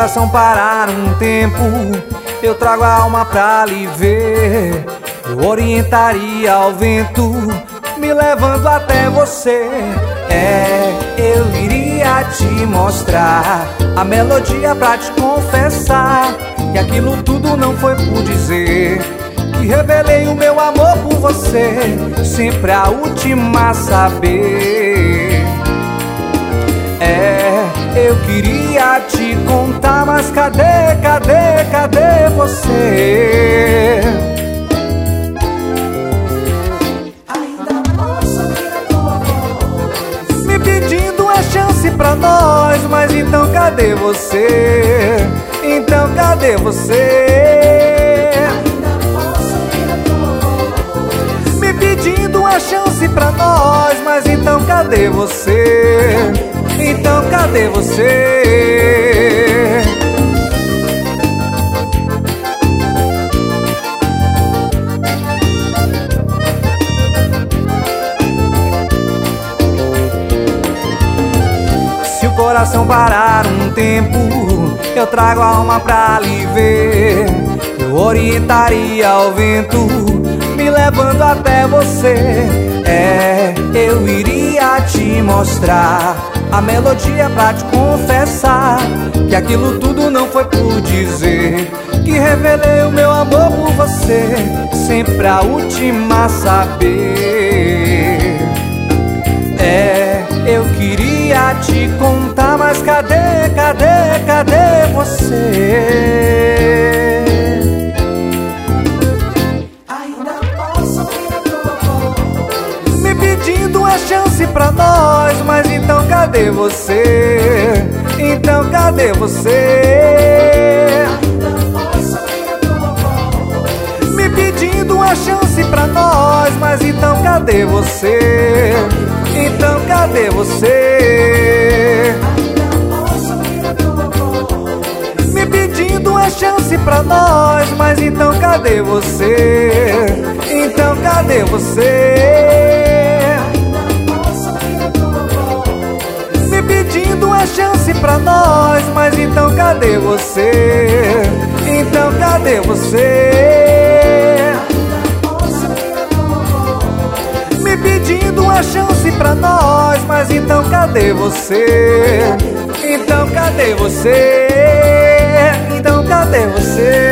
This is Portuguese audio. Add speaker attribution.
Speaker 1: coração parar um tempo, eu trago a alma pra lhe ver. Eu orientaria ao vento, me levando até você. Eu iria te mostrar a melodia pra te confessar que aquilo tudo não foi por dizer, que revelei o meu amor por você, sempre a última a saber. Eu queria te contar, mas cadê você?
Speaker 2: Ainda posso ouvir a tua voz,
Speaker 1: Me pedindo uma chance pra nós, mas então cadê você? Então cadê você?
Speaker 2: ainda posso ouvir a tua voz,
Speaker 1: Me pedindo uma chance pra nós, mas então cadê você? Então cadê você? Se o coração parar um tempo, eu trago a alma pra lhe ver. Eu orientaria ao vento, me levando até você. Eu iria te mostrar a melodia pra te confessar que aquilo tudo não foi por dizer, que revelei o meu amor por você, sempre a última a saber. Eu queria te contar, mas cadê você?
Speaker 2: ainda posso ouvir a tua voz,
Speaker 1: Me pedindo uma chance pra nós, mas então cadê você? Então cadê você?
Speaker 2: ainda posso ouvir a tua voz,
Speaker 1: Me pedindo uma chance pra nós, mas então cadê você? Então cadê você?
Speaker 2: ainda posso ouvir a tua voz,
Speaker 1: Me pedindo uma chance pra nós, mas então cadê você? Então cadê você?
Speaker 2: ainda posso ouvir a tua voz,
Speaker 1: Me pedindo uma chance pra nós, mas então cadê você? Então cadê você?
Speaker 2: posso ouvir a tua voz,
Speaker 1: Me pedindo uma chance pra nós, mas então cadê você? Então cadê você? Então cadê você?